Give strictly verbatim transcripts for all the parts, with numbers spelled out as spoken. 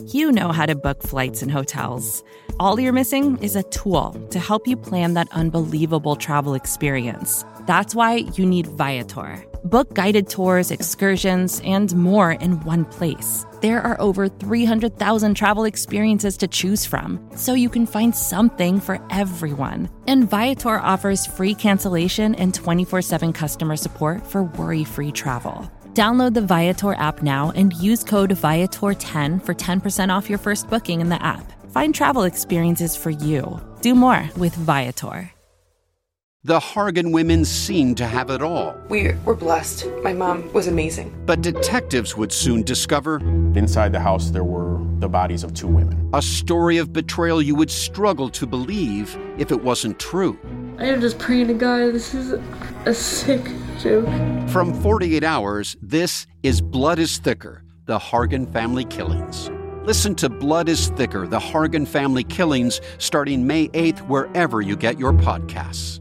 You know how to book flights and hotels. All you're missing is a tool to help you plan that unbelievable travel experience. That's why you need Viator. Book guided tours, excursions, and more in one place. There are over three hundred thousand travel experiences to choose from, so you can find something for everyone. And Viator offers free cancellation and twenty-four seven customer support for worry-free travel. Download the Viator app now and use code Viator ten for ten percent off your first booking in the app. Find travel experiences for you. Do more with Viator. The Hargan women seemed to have it all. We were blessed. My mom was amazing. But detectives would soon discover... inside the house, there were the bodies of two women. A story of betrayal you would struggle to believe if it wasn't true. I am just praying to God, this is a sick joke. From forty-eight hours, this is Blood is Thicker, the Hargan Family Killings. Listen to Blood is Thicker, the Hargan Family Killings, starting May eighth, wherever you get your podcasts.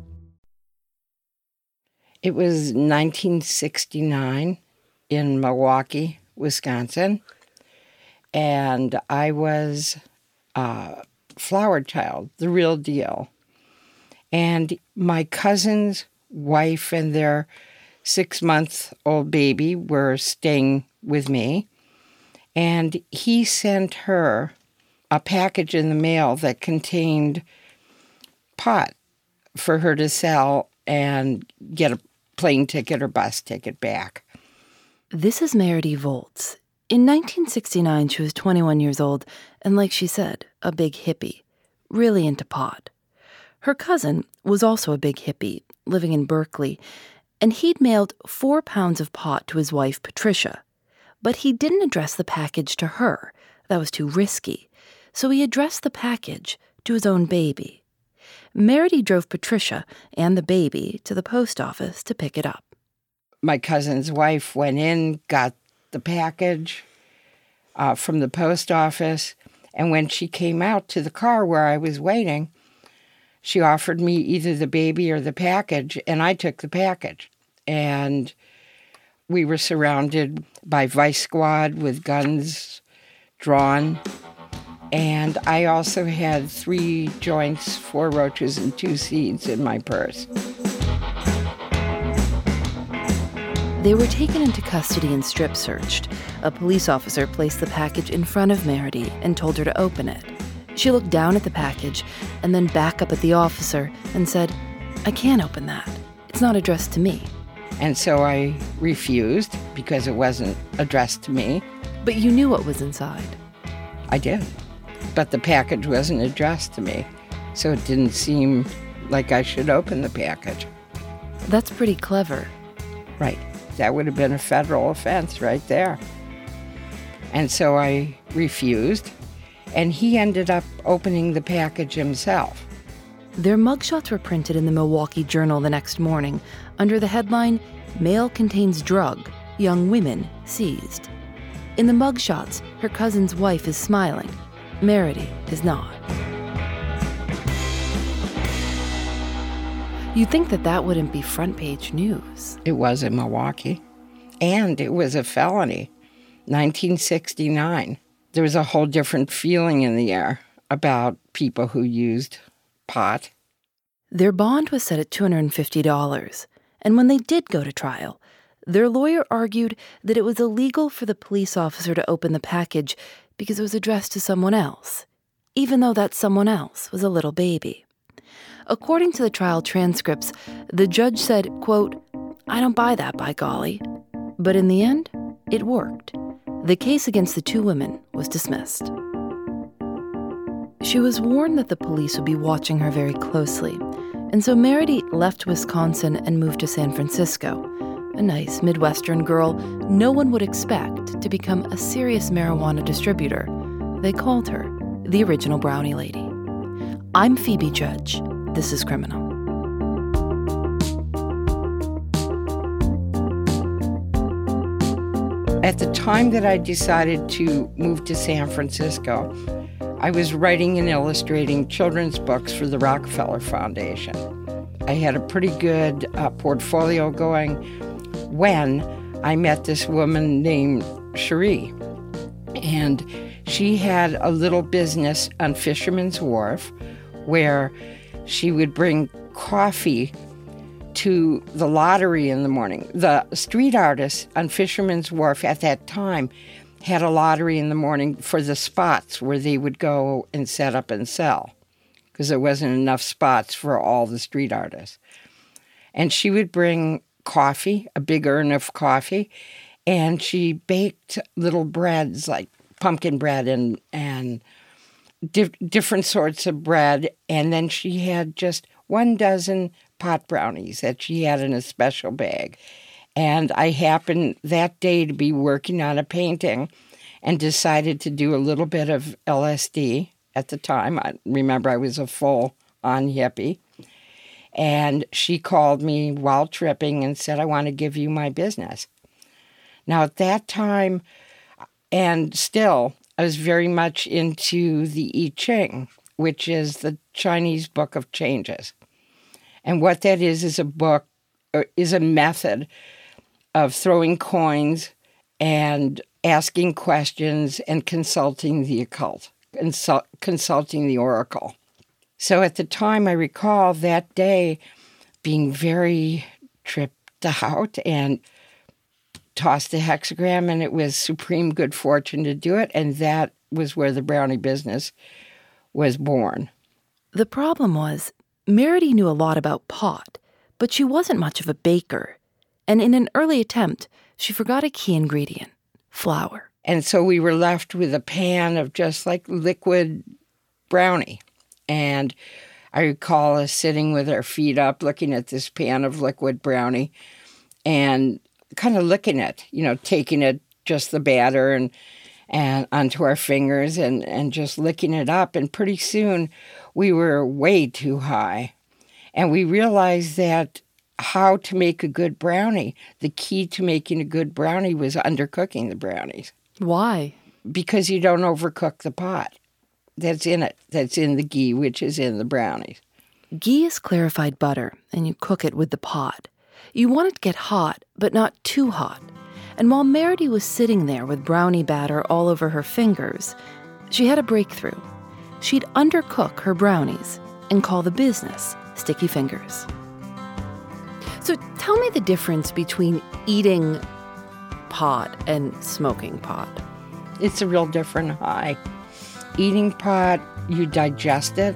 It was nineteen sixty-nine in Milwaukee, Wisconsin, and I was a flower child, the real deal. And my cousin's wife and their six-month-old baby were staying with me, and he sent her a package in the mail that contained pot for her to sell and get a plane ticket or bus ticket back. This is Meredith Volz. In nineteen sixty-nine, she was twenty-one years old, and like she said, a big hippie, really into pot. Her cousin was also a big hippie, living in Berkeley, and he'd mailed four pounds of pot to his wife, Patricia. But he didn't address the package to her. That was too risky. So he addressed the package to his own baby. Meredith drove Patricia and the baby to the post office to pick it up. My cousin's wife went in, got the package uh, from the post office, and when she came out to the car where I was waiting, she offered me either the baby or the package, and I took the package. And we were surrounded by Vice Squad with guns drawn. And I also had three joints, four roaches, and two seeds in my purse. They were taken into custody and strip searched. A police officer placed the package in front of Meredith and told her to open it. She looked down at the package and then back up at the officer and said, "I can't open that. It's not addressed to me." And so I refused because it wasn't addressed to me. But you knew what was inside. I did. But the package wasn't addressed to me, so it didn't seem like I should open the package. That's pretty clever. Right. That would have been a federal offense right there. And so I refused, and he ended up opening the package himself. Their mugshots were printed in the Milwaukee Journal the next morning under the headline, "Mail Contains Drug, Young Women Seized." In the mugshots, her cousin's wife is smiling. Meredith is not. You'd think that that wouldn't be front-page news. It was in Milwaukee, and it was a felony. nineteen sixty-nine. There was a whole different feeling in the air about people who used pot. Their bond was set at two hundred fifty dollars, and when they did go to trial, their lawyer argued that it was illegal for the police officer to open the package because it was addressed to someone else, even though that someone else was a little baby. According to the trial transcripts, the judge said, quote, "I don't buy that, by golly." But in the end, it worked. The case against the two women was dismissed. She was warned that the police would be watching her very closely, and so Meredith left Wisconsin and moved to San Francisco, a nice Midwestern girl no one would expect to become a serious marijuana distributor. They called her the original Brownie Lady. I'm Phoebe Judge. This is Criminal. At the time that I decided to move to San Francisco, I was writing and illustrating children's books for the Rockefeller Foundation. I had a pretty good uh, portfolio going when I met this woman named Cherie. And She had a little business on Fisherman's Wharf where she would bring coffee to the lottery in the morning. The street artists on Fisherman's Wharf at that time had a lottery in the morning for the spots where they would go and set up and sell, because there wasn't enough spots for all the street artists. And she would bring coffee, a big urn of coffee, and she baked little breads like pumpkin bread and and di- different sorts of bread. And then she had just one dozen pot brownies that she had in a special bag. And I happened that day to be working on a painting and decided to do a little bit of L S D at the time. I remember I was a full-on hippie. And she called me while tripping and said, I want to give you my business. Now, at that time, and still, I was very much into the I Ching, which is the Chinese Book of Changes. And what that is, is a book, or is a method of throwing coins and asking questions and consulting the occult, consult, consulting the oracle. So at the time, I recall that day being very tripped out and tossed a hexagram, and it was supreme good fortune to do it, and that was where the brownie business was born. The problem was, Meredy knew a lot about pot, but she wasn't much of a baker. And in an early attempt, she forgot a key ingredient, flour. And so we were left with a pan of just like liquid brownie. And I recall us sitting with our feet up, looking at this pan of liquid brownie and kind of licking it, you know, taking it, just the batter and and onto our fingers and, and just licking it up. And pretty soon we were way too high. And we realized that how to make a good brownie, the key to making a good brownie was undercooking the brownies. Why? Because you don't overcook the pot. That's in it. That's in the ghee, which is in the brownies. Ghee is clarified butter, and you cook it with the pot. You want it to get hot, but not too hot. And while Meredy was sitting there with brownie batter all over her fingers, she had a breakthrough. She'd undercook her brownies and call the business Sticky Fingers. So tell me the difference between eating pot and smoking pot. It's a real different high. Eating pot, you digest it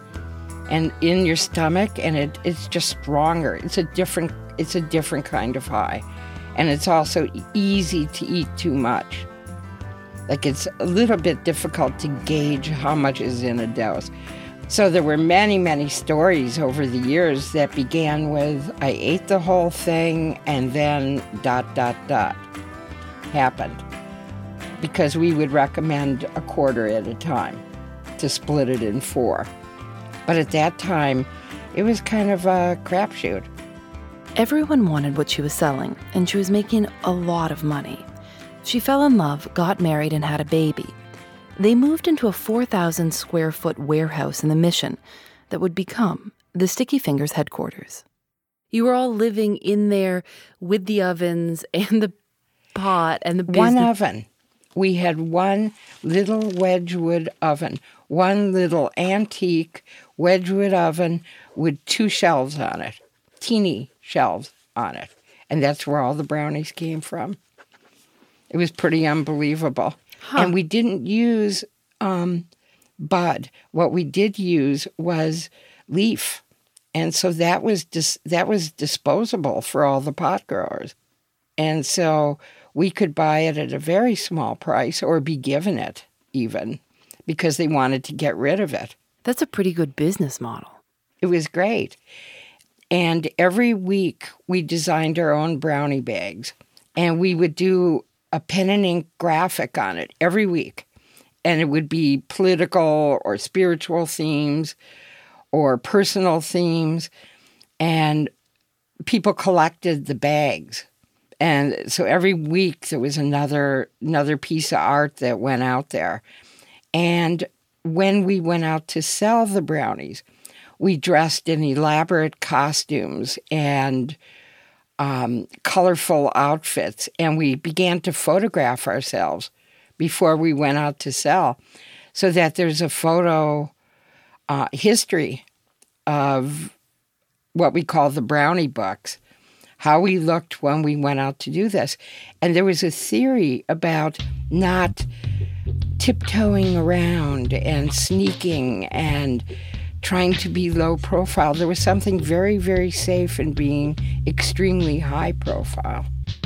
and in your stomach, and it, it's just stronger. It's a different it's a different kind of high. And it's also easy to eat too much. Like, it's a little bit difficult to gauge how much is in a dose. So there were many, many stories over the years that began with, I ate the whole thing and then dot, dot, dot happened. Because we would recommend a quarter at a time to split it in four. But at that time, it was kind of a crapshoot. Everyone wanted what she was selling, and she was making a lot of money. She fell in love, got married, and had a baby. They moved into a four thousand square foot warehouse in the Mission that would become the Sticky Fingers headquarters. You were all living in there with the ovens and the pot and the business. One oven. We had one little Wedgwood oven, one little antique Wedgwood oven with two shelves on it, teeny shelves on it. And that's where all the brownies came from. It was pretty unbelievable. Huh. And we didn't use um, bud. What we did use was leaf. And so that was dis- that was disposable for all the pot growers. And so we could buy it at a very small price or be given it even because they wanted to get rid of it. That's a pretty good business model. It was great. And every week we designed our own brownie bags, and we would do a pen and ink graphic on it every week. And it would be political or spiritual themes or personal themes. And people collected the bags. And so every week there was another another piece of art that went out there. And when we went out to sell the brownies, we dressed in elaborate costumes and um, colorful outfits, and we began to photograph ourselves before we went out to sell, so that there's a photo uh, history of what we call the brownie books, how we looked when we went out to do this. And there was a theory about not tiptoeing around and sneaking and trying to be low profile. There was something very, very safe in being extremely high profile.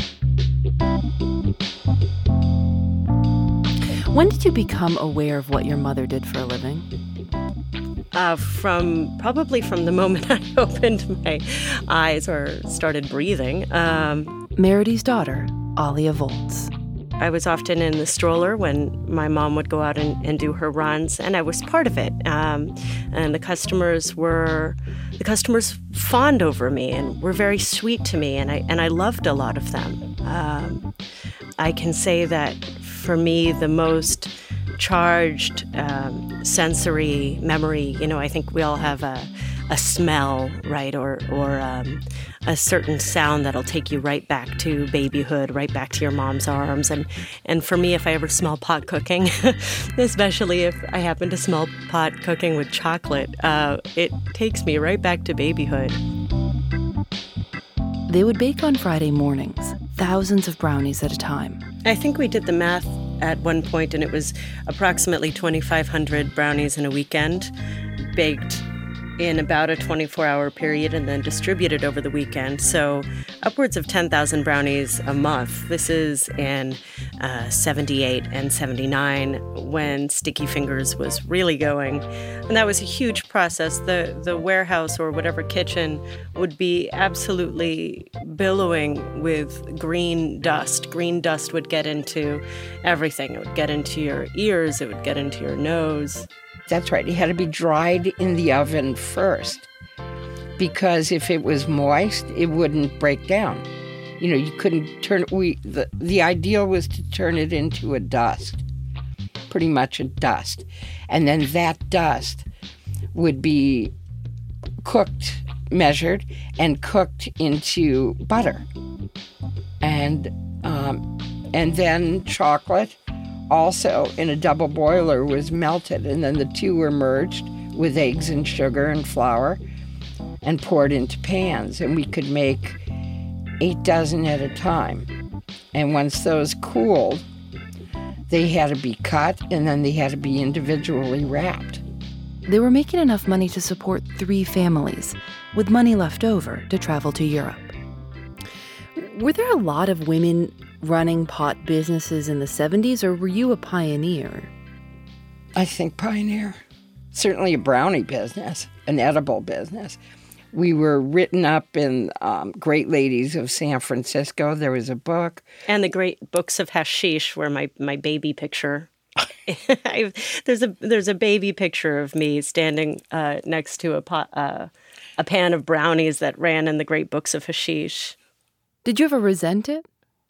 When did you become aware of what your mother did for a living? Uh, from probably from the moment I opened my eyes or started breathing. Um, Merity's daughter, Alia Volz. I was often in the stroller when my mom would go out and, and do her runs, and I was part of it. Um, and the customers were the customers fawned over me and were very sweet to me, and I and I loved a lot of them. Um, I can say that for me, the most charged um, sensory memory, you know, I think we all have a, a smell, right, or or um, a certain sound that'll take you right back to babyhood, right back to your mom's arms. And, and for me, if I ever smell pot cooking, especially if I happen to smell pot cooking with chocolate, uh, it takes me right back to babyhood. They would bake on Friday mornings, thousands of brownies at a time. I think we did the math at one point, and it was approximately twenty-five hundred brownies in a weekend, baked in about a twenty-four hour period and then distributed over the weekend. So upwards of ten thousand brownies a month. This is in uh, seventy-eight and seventy-nine when Sticky Fingers was really going. And that was a huge process. The, the warehouse or whatever kitchen would be absolutely billowing with green dust. Green dust would get into everything. It would get into your ears. It would get into your nose. That's right. It had to be dried in the oven first, because if it was moist, it wouldn't break down. You know, you couldn't turn it. We the, the ideal was to turn it into a dust, pretty much a dust. And then that dust would be cooked, measured, and cooked into butter. And um, and then chocolate, also in a double boiler, was melted, and then the two were merged with eggs and sugar and flour and poured into pans, and we could make eight dozen at a time. And once those cooled, they had to be cut, and then they had to be individually wrapped. They were making enough money to support three families, with money left over to travel to Europe. Were there a lot of women running pot businesses in the seventies, or were you a pioneer? I think pioneer. Certainly a brownie business, an edible business. We were written up in um, Great Ladies of San Francisco. There was a book. And the Great Books of Hashish, where my, my baby picture... I've, there's a there's a baby picture of me standing uh, next to a pot, uh, a pan of brownies that ran in the Great Books of Hashish. Did you ever resent it?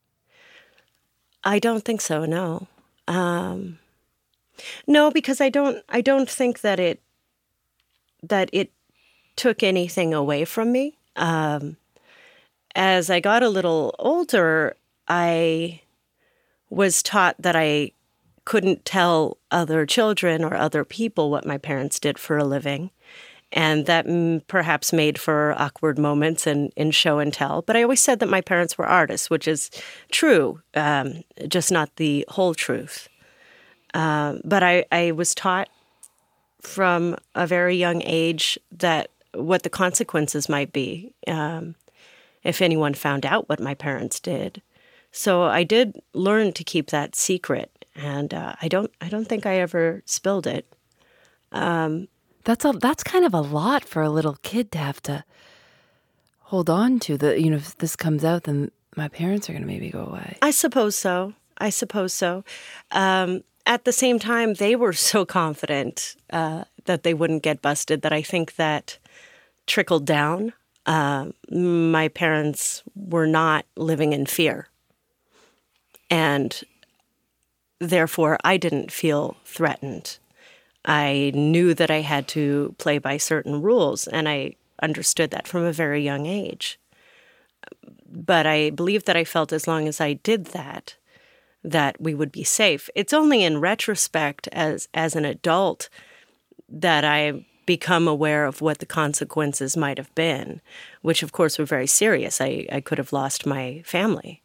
I don't think so. No, um, no, because I don't. I don't think that it that it took anything away from me. Um, as I got a little older, I was taught that I couldn't tell other children or other people what my parents did for a living. And that mm, perhaps made for awkward moments in, in show and tell. But I always said that my parents were artists, which is true, um, just not the whole truth. Uh, but I, I was taught from a very young age that what the consequences might be um, if anyone found out what my parents did. So I did learn to keep that secret. And uh, I don't I don't think I ever spilled it. Um, that's a that's kind of a lot for a little kid to have to hold on to. The you know, if this comes out, then my parents are going to maybe go away. I suppose so. I suppose so. Um, at the same time, they were so confident uh, that they wouldn't get busted that I think that trickled down. Uh, my parents were not living in fear. And therefore, I didn't feel threatened. I knew that I had to play by certain rules, and I understood that from a very young age. But I believe that I felt as long as I did that, that we would be safe. It's only in retrospect as as an adult that I become aware of what the consequences might have been, which of course were very serious. I, I could have lost my family.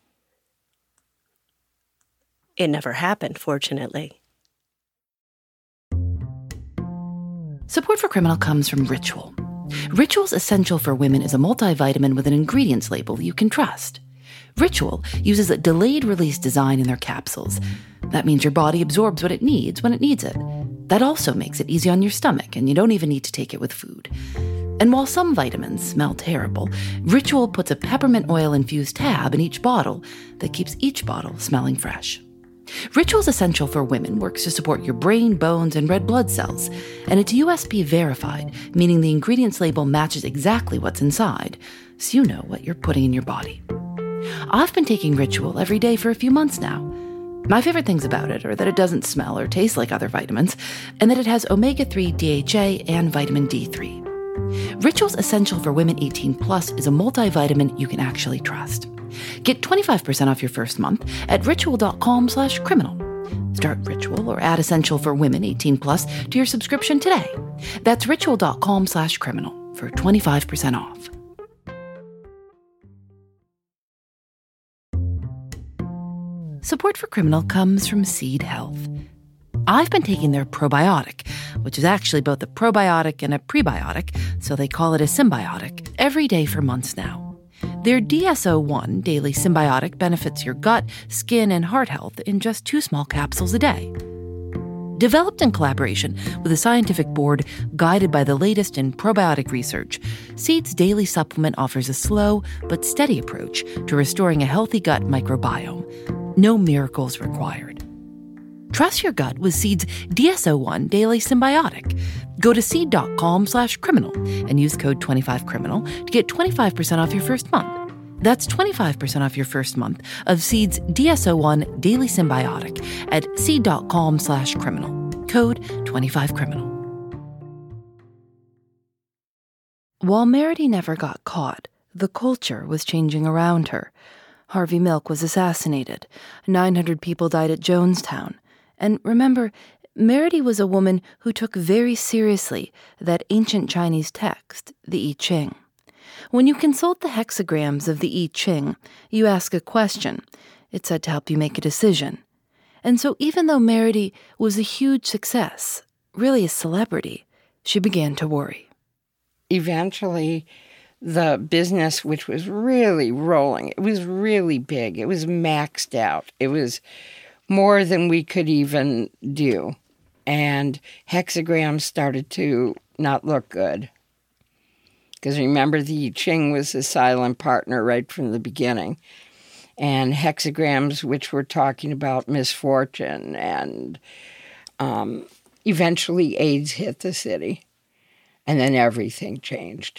It never happened, fortunately. Support for Criminal comes from Ritual. Ritual's Essential for Women is a multivitamin with an ingredients label you can trust. Ritual uses a delayed-release design in their capsules. That means your body absorbs what it needs when it needs it. That also makes it easy on your stomach, and you don't even need to take it with food. And while some vitamins smell terrible, Ritual puts a peppermint oil-infused tab in each bottle that keeps each bottle smelling fresh. Ritual's Essential for Women works to support your brain, bones, and red blood cells, and it's U S P verified, meaning the ingredients label matches exactly what's inside, so you know what you're putting in your body. I've been taking Ritual every day for a few months now. My favorite things about it are that it doesn't smell or taste like other vitamins, and that it has omega three D H A and vitamin D three. Ritual's Essential for Women eighteen plus is a multivitamin you can actually trust. Get twenty-five percent off your first month at ritual.com slash criminal. Start Ritual or add Essential for Women eighteen plus to your subscription today. That's ritual.com slash criminal for twenty-five percent off. Support for Criminal comes from Seed Health. I've been taking their probiotic, which is actually both a probiotic and a prebiotic, so they call it a symbiotic, every day for months now. Their D S O one Daily Symbiotic benefits your gut, skin, and heart health in just two small capsules a day. Developed in collaboration with a scientific board guided by the latest in probiotic research, Seed's daily supplement offers a slow but steady approach to restoring a healthy gut microbiome. No miracles required. Trust your gut with Seed's D S O one Daily Symbiotic. Go to seed.com slash criminal and use code twenty-five criminal to get twenty-five percent off your first month. That's twenty-five percent off your first month of Seed's D S O one Daily Symbiotic at seed.com slash criminal. Code twenty-five criminal. While Meredy never got caught, the culture was changing around her. Harvey Milk was assassinated. nine hundred people died at Jonestown. And remember, Meredy was a woman who took very seriously that ancient Chinese text, the I Ching. When you consult the hexagrams of the I Ching, you ask a question. It's said to help you make a decision. And so even though Meredy was a huge success, really a celebrity, she began to worry. Eventually, the business, which was really rolling, it was really big. It was maxed out. It was more than we could even do. And hexagrams started to not look good. Because remember, the I Ching was a silent partner right from the beginning. And hexagrams, which were talking about misfortune, and um, eventually AIDS hit the city. And then everything changed.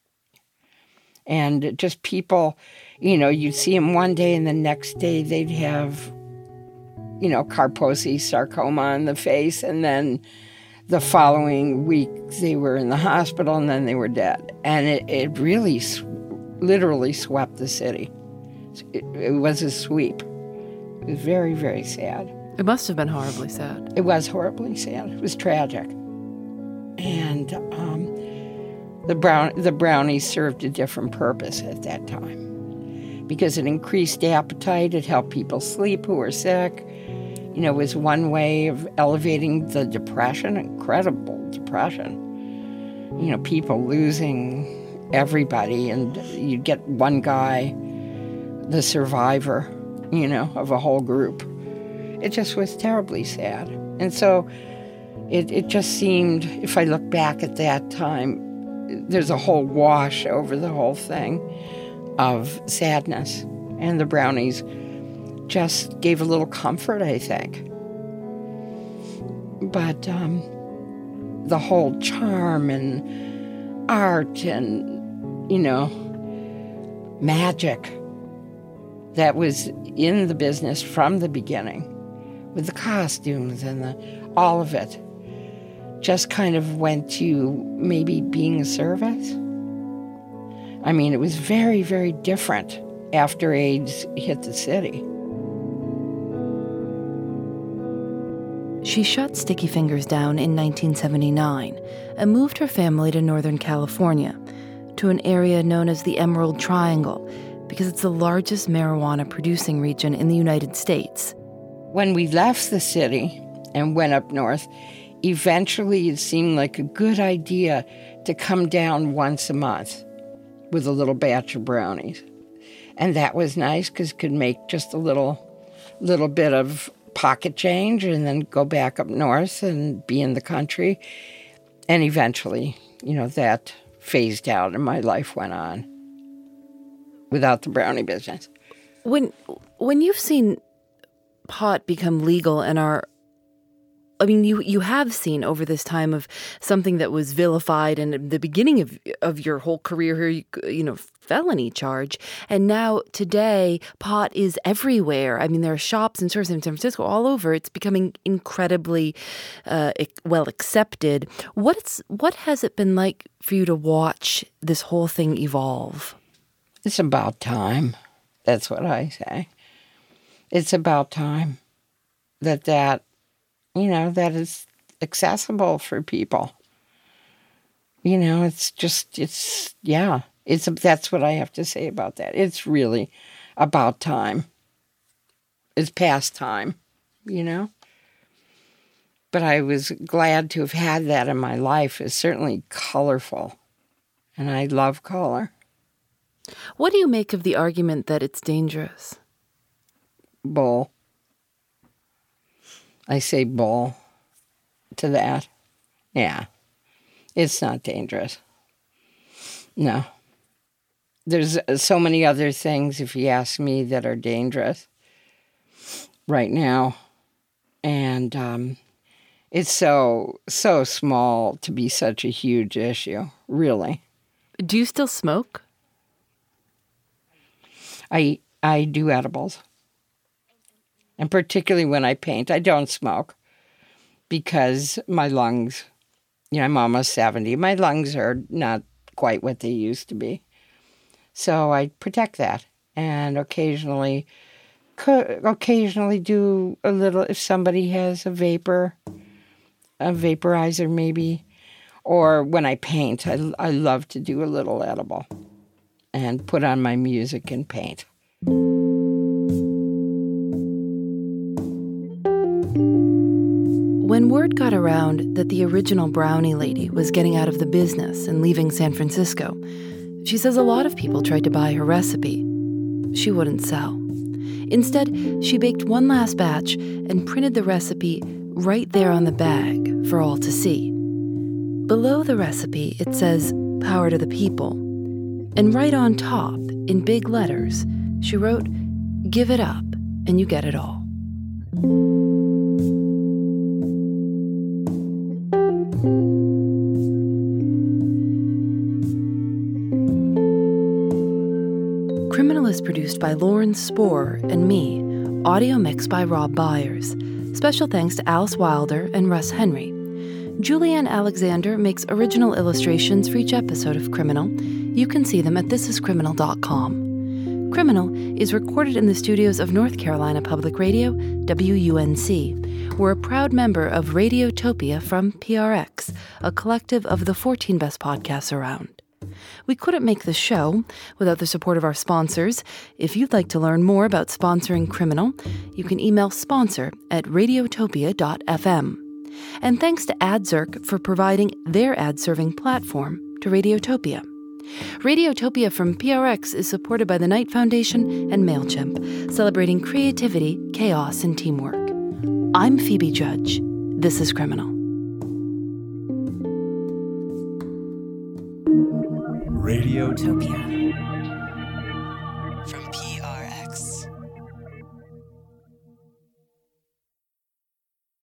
And just people, you know, you'd see them one day and the next day they'd have, you know, Kaposi sarcoma on the face. And then the following week they were in the hospital and then they were dead. And it, it really sw- literally swept the city. It, it was a sweep. It was very, very sad. It must have been horribly sad. It was horribly sad. It was tragic. And um, the brown the brownies served a different purpose at that time because it increased appetite. It helped people sleep who were sick. You know, it was one way of elevating the depression, incredible depression. You know, people losing everybody, and you'd get one guy, the survivor, you know, of a whole group. It just was terribly sad. And so it, it just seemed, if I look back at that time, there's a whole wash over the whole thing of sadness. And the brownies just gave a little comfort, I think. But um, the whole charm and art and, you know, magic that was in the business from the beginning, with the costumes and the, all of it, just kind of went to maybe being a service. I mean, it was very, very different after AIDS hit the city. She shut Sticky Fingers down in nineteen seventy-nine and moved her family to Northern California, to an area known as the Emerald Triangle, because it's the largest marijuana-producing region in the United States. When we left the city and went up north, eventually it seemed like a good idea to come down once a month with a little batch of brownies. And that was nice because it could make just a little, little bit of pocket change and then go back up north and be in the country. And eventually, you know, that phased out and my life went on without the brownie business. When when you've seen pot become legal and our I mean, you you have seen over this time of something that was vilified and at the beginning of of your whole career here, you, you know, felony charge. And now today, pot is everywhere. I mean, there are shops and stores in San Francisco all over. It's becoming incredibly uh, well accepted. What's what has it been like for you to watch this whole thing evolve? It's about time. That's what I say. It's about time that that, you know, that is accessible for people. You know, it's just, it's, yeah, it's, that's what I have to say about that. It's really about time. It's past time, you know? But I was glad to have had that in my life. It's certainly colorful, and I love color. What do you make of the argument that it's dangerous? Bull. I say bull to that. Yeah. It's not dangerous. No. There's so many other things, if you ask me, that are dangerous right now. And um, it's so, so small to be such a huge issue, really. Do you still smoke? I I do edibles. And particularly when I paint, I don't smoke because my lungs, you know, I'm almost seventy. My lungs are not quite what they used to be. So I protect that and occasionally, occasionally do a little, if somebody has a vapor, a vaporizer maybe, or when I paint, I, I love to do a little edible and put on my music and paint. When word got around that the original brownie lady was getting out of the business and leaving San Francisco, she says a lot of people tried to buy her recipe. She wouldn't sell. Instead, she baked one last batch and printed the recipe right there on the bag for all to see. Below the recipe, it says, "Power to the people." And right on top, in big letters, she wrote, "Give it up, and you get it all." Criminal is produced by Lauren Spohr and me, audio mixed by Rob Byers. Special thanks to Alice Wilder and Russ Henry. Julianne Alexander makes original illustrations for each episode of Criminal. You can see them at this is criminal dot com. Criminal is recorded in the studios of North Carolina Public Radio, W U N C. We're a proud member of Radiotopia from P R X, a collective of the fourteen best podcasts around. We couldn't make the show without the support of our sponsors. If you'd like to learn more about sponsoring Criminal, you can email sponsor at radiotopia dot f m. And thanks to AdZerk for providing their ad-serving platform to Radiotopia. Radiotopia from P R X is supported by the Knight Foundation and MailChimp, celebrating creativity, chaos, and teamwork. I'm Phoebe Judge. This is Criminal. Radiotopia.